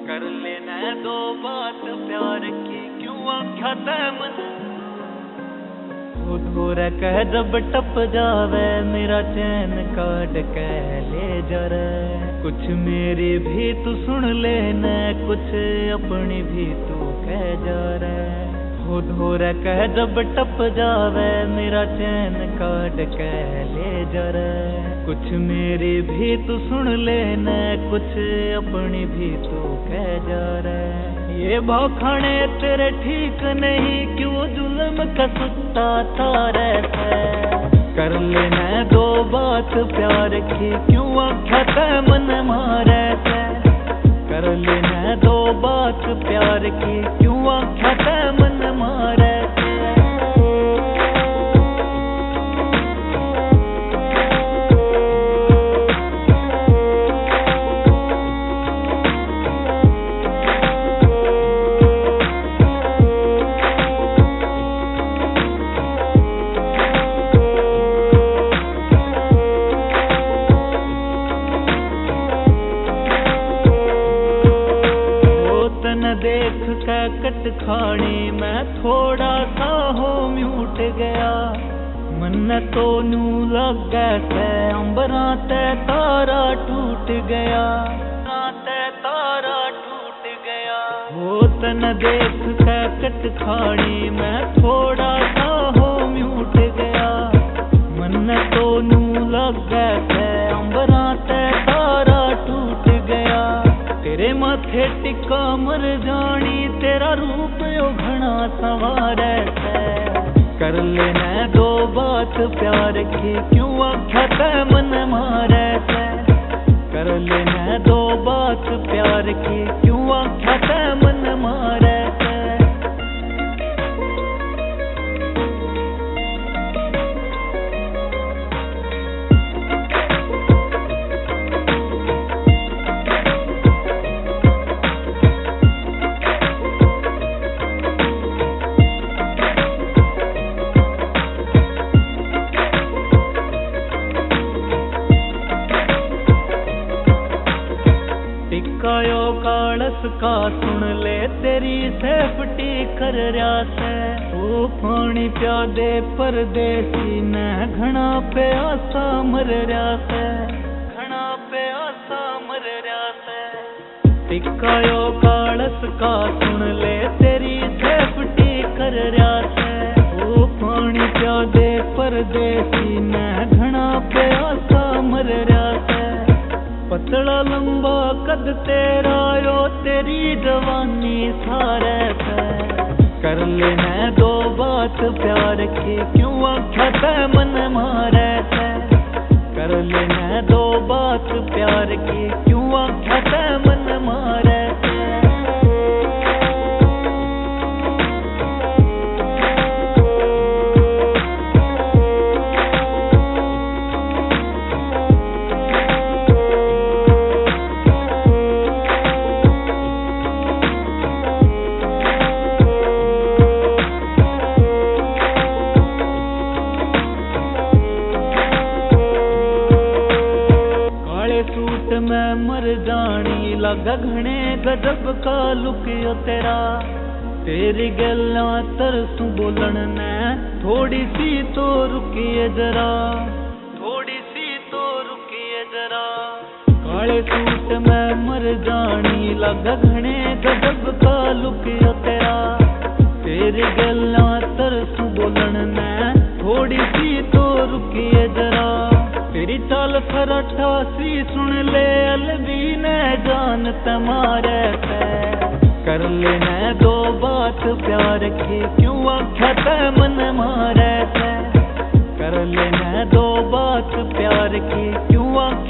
कर लेना दो बात प्यार की, क्यों आख्या तै मन धोरा कह जब टप जावे मेरा चैन काट कह ले जरा। कुछ मेरी भी तू सुन लेना, कुछ अपनी भी तू कह जा रे। हो धोरा कह जब टप जावे मेरा चैन काट कह ले जरा। कुछ मेरी भी तू सुन लेना, कुछ अपनी भी तू कह जा रे। ये भौखाने तेरे ठीक नहीं, क्यों जुल्म का सुत्ता तारे से। कर लेना दो बात प्यार की, क्यों आख्या तै मन मारे से। कर लेना दो बात प्यार की, क्यों आख्या तै मन मारे से। देख के कट खानी मैं थोड़ा सा हो म्यूट गया। मन तो नू लग गए अंबरा ते तारा टूट गया। तारा टूट गया वो तन देख के कट खानी मैं थोड़ा सा हो म्यूट गया। मन तो नू लग गए अंबरा ते तारा टूट गया। तेरे माथे टिका मर जानी, तेरा रूप यो घना सवारे से। कर लेना दो बात प्यार की, क्यों आख्या तै मन मारे से। कर लेना दो बात प्यार की, क्यों आख्या तै मन मारे से। टिकायो कालस का सुन ले तेरी सेफ्टी कर रहा से। वो पानी प्यादे परदेसी ने घना प्यासा मर रहा से। घना प्यासा मर रहा से। टिकायो कालस का सुन ले तेरी सेफ्टी कर रहा से। वो पानी प्यादे परदेसी ने घना प्यासा मर रहा से। पतला लंबा कद तेरा यो तेरी जवानी सारे से। कर लेना दो बात प्यार की, क्यों आख्या तै मन मारे से। कर लेना दो बात प्यार की, क्यों आख्या तै मन मारे से। मैं मर जानी लगा घने गजब का लुकियो तेरा। तेरी गल्ला तरसू बोलन ने थोड़ी सी तो रुकिए जरा। थोड़ी सी तो रुकिए जरा। काले सूट में मर जानी लगा घने गजब का लुकियो तेरा। तेरी गल्ला तरसू बोलन ने थोड़ी सी तो रुकिए जरा। तेरी चाल फराठा सी सुन ले अलवी ने जान तमारे से। कर लेना दो बात प्यार की, क्यों आख्या तै मन मारे से। कर लेना दो बात प्यार की, क्यों